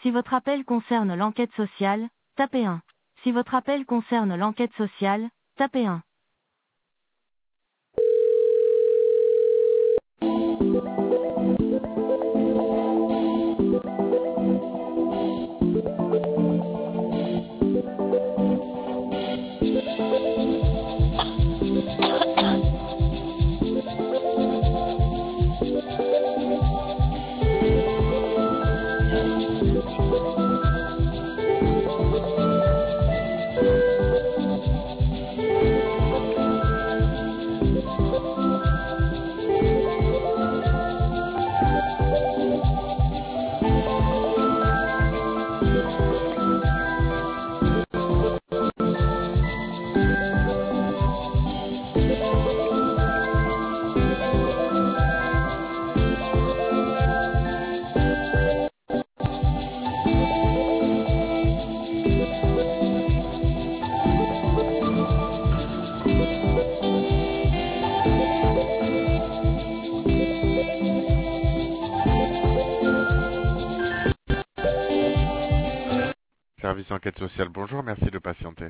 Si votre appel concerne l'enquête sociale, tapez 1. Si votre appel concerne l'enquête sociale, tapez 1. Service enquête sociale, bonjour, merci de patienter.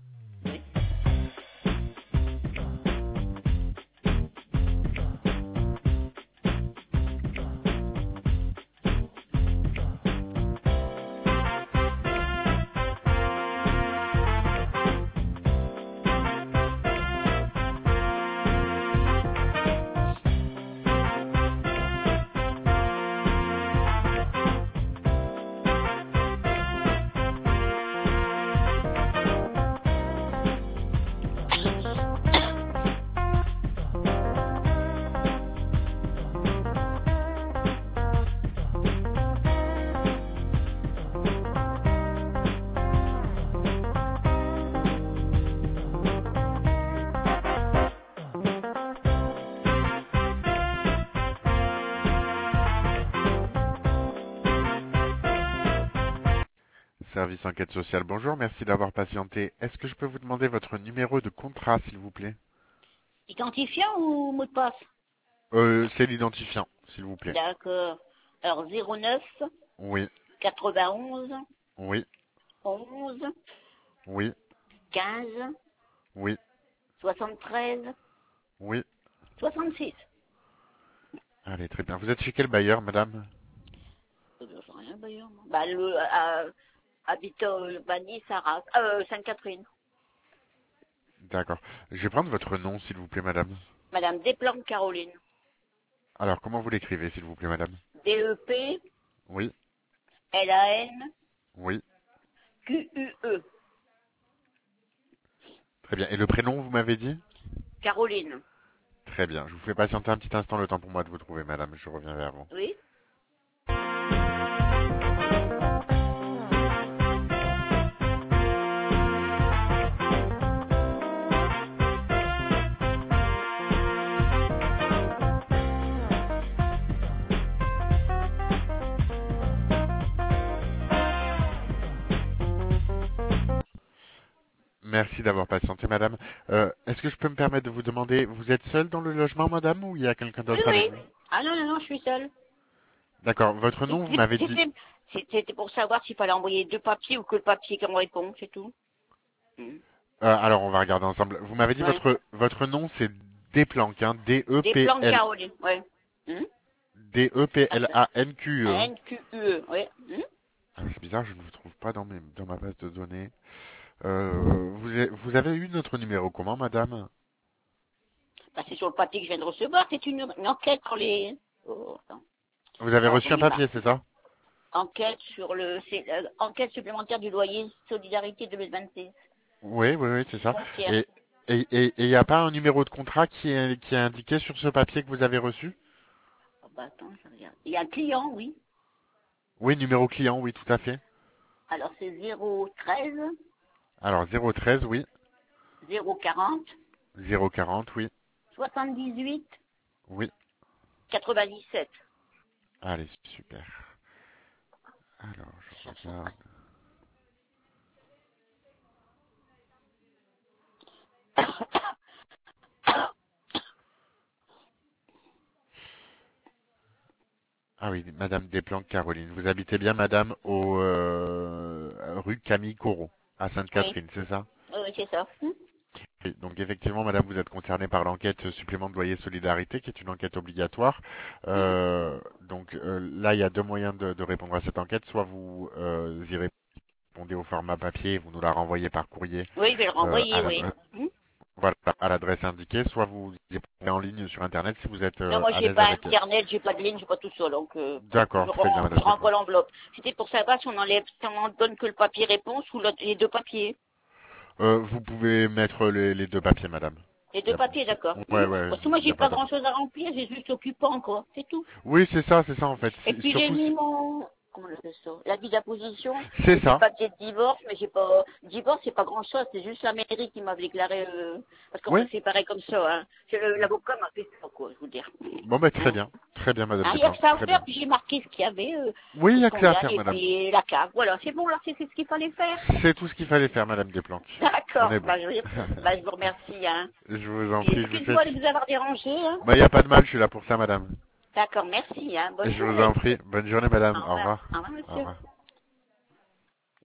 Service enquête sociale, bonjour, merci d'avoir patienté. Est-ce que je peux vous demander votre numéro de contrat, s'il vous plaît? Identifiant ou mot de passe? C'est l'identifiant, s'il vous plaît. D'accord. Alors 09 Oui, 91 oui, 11 oui, 15 oui, 73 oui. 66. Allez, très bien. Vous êtes chez quel bailleur, madame? Je sais rien, d'ailleurs. Bah, habitant Nice, Arras, Sainte-Catherine. D'accord. Je vais prendre votre nom, s'il vous plaît, madame. Madame Desplanques Caroline. Alors, comment vous l'écrivez, s'il vous plaît, madame? DEP Oui, LAN oui. QUE. Très bien. Et le prénom, vous m'avez dit? Caroline. Très bien. Je vous fais patienter un petit instant, le temps pour moi de vous trouver, madame. Je reviens vers vous. Oui. Merci d'avoir patienté, madame. Est-ce que je peux me permettre de vous demander, vous êtes seule dans le logement, madame, ou il y a quelqu'un Oui, d'autre avec oui. vous? Ah non, non, non, je suis seule. D'accord. Votre nom, vous m'avez dit. C'était pour savoir s'il fallait envoyer 2 papiers ou que le papier qui me répond, c'est tout. Alors, on va regarder ensemble. Vous m'avez dit Ouais. votre nom, c'est Desplanques, hein, Desplanques Caroline, ouais. D-E-P-L-A-N-Q-E. Hein. NQE, ouais. Ah, c'est bizarre, je ne vous trouve pas dans ma base de données. Vous avez eu notre numéro comment, madame? Bah, c'est sur le papier que je viens de recevoir, c'est une enquête sur les... Oh, attends. Vous avez Alors, reçu un bougez pas. papier, c'est ça? Enquête sur enquête supplémentaire du loyer Solidarité 2026. Oui, oui, oui, c'est ça. Foncière. Et il n'y a pas un numéro de contrat qui est indiqué sur ce papier que vous avez reçu? Oh, bah, attends, je regarde. Il y a un client, oui. Oui, numéro client, oui, tout à fait. Alors, c'est 013 Alors, 013, oui. 040 040, oui. 78 Oui. 97. Allez, super. Alors, je regarde. Ah oui, Madame Desplanques Caroline. Vous habitez bien, Madame, au rue Camille Corot, à Oui, Sainte-Catherine, c'est ça? oui, c'est ça. Oui, donc effectivement, Madame, vous êtes concernée par l'enquête supplément de loyer solidarité, qui est une enquête obligatoire. Là, il y a deux moyens de répondre à cette enquête. Soit vous y répondez au format papier, vous nous la renvoyez par courrier Oui, je vais le à renvoyer, oui. l'adresse. Voilà, à l'adresse indiquée, soit vous y répondez en ligne sur Internet si vous êtes Non, moi, à j'ai l'aise pas avec. internet, j'ai pas de ligne, j'ai pas tout ça, donc D'accord, très bien, je Madame renvoie Desplanques. l'enveloppe. C'était pour savoir si on enlève, si on en donne que le papier réponse ou les deux papiers. Vous pouvez mettre les deux papiers, Madame. Les deux papiers, d'accord. Ouais, ouais, Parce que moi, il n'y j'ai a pas pas de. grand-chose à remplir, j'ai juste occupant, quoi. C'est tout. Oui, c'est ça en fait. Et puis j'ai Surtout, mis mon, comment on appelle ça, l'avis d'apposition c'est avec les ça. papiers de divorce, mais j'ai pas, divorce c'est pas grand chose, c'est juste la mairie qui m'a déclaré, parce qu'on Oui. s'est séparés comme ça, hein. C'est l'avocat m'a fait ça, quoi, je vous dire. Bon, bah Hein. très bien, Madame Hein, il y a que Desplanques, ça à très faire, bien. puis j'ai marqué ce qu'il y avait, Oui, il tout y ce a que qu'on ça à gagne, faire, et Madame. puis la cave, voilà, c'est bon, là, c'est ce qu'il fallait faire. C'est tout ce qu'il fallait faire, Madame Desplanques. On D'accord, est bon. bah, je vous remercie, hein. Je vous en Et prie, je vous excuse-moi souhaite. de vous avoir dérangé, hein. Bah, il n'y a pas de mal, je suis là pour ça, Madame. D'accord, merci, hein. Bonne Je vous en journée. prie. Bonne journée, Madame. Au Au revoir. revoir. Au revoir, Au monsieur. revoir.